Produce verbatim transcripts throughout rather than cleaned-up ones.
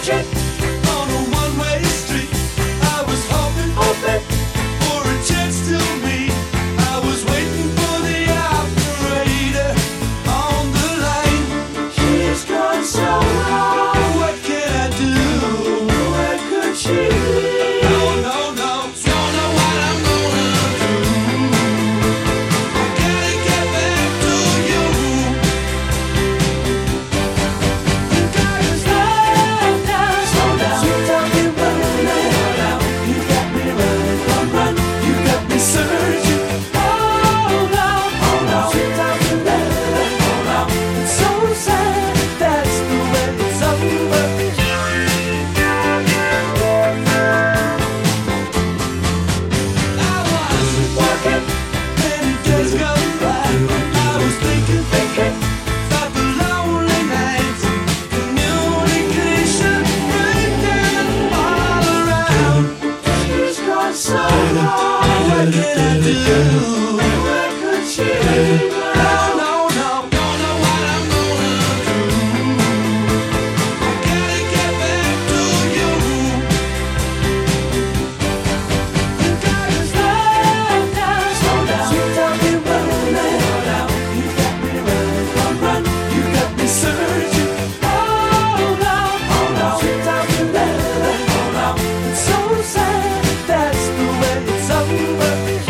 searching on a one-way street. I was hoping open for a chance to meet. I was waiting for the operator on the line. she's gone so long. What can I do? Where could she be? No, no, no, don't know what I'm gonna do. I gotta get back to you. You gotta slow down, slow down. Sweet talking running, slow down. You got me running, run, run. You got me searching. Hold on, hold on. Sweet talking running, hold on. It's so sad, that's the way it's over. I was Working, many days gone by. I was thinking, thinking, about the lonely nights. Communication breaking all around. she's gone so long. What can I do? Where could she be? No, no, no, don't know what I'm gonna do. I gotta get back to you. You gotta slow down, slow down. Sweet talking running, slow down. You got me running, run, run. You got me searching. Hold on, hold on. Sweet talking running, hold on. It's so sad, that's the way it's over.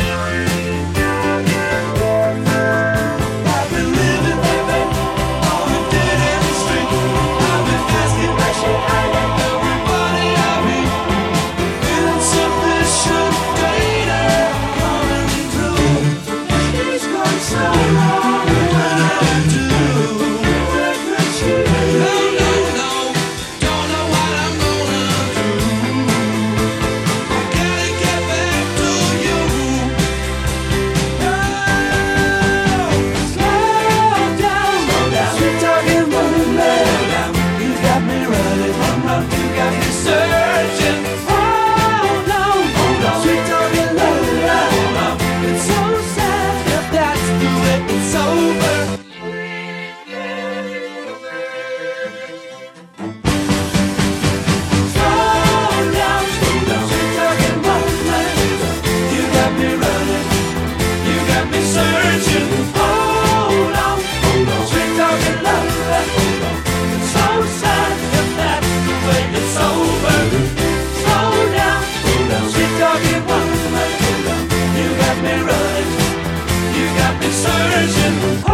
I've been living, living on a dead-end street. I've been asking Where she hiding? everybody I meet. Insufficient data coming through. She's gone so long. What can I do? Where could she No, be? no, no, don't know what I'm gonna do. I gotta get back to you. No. Slow down, slow down. Sweet talking running, you got me running, run, run. You got me searching. Hold on, hold on. Sweet talking running, it's so sad that that's the way it's over. Slow down, slow down. Sweet talking running, you got me running. You got me searching. Hold on, hold on. Sweet talking love, hold on. It's so sad that that's the way it's over. Slow down, slow down. Sweet talking woman, hold on. You got me running. You got me searching.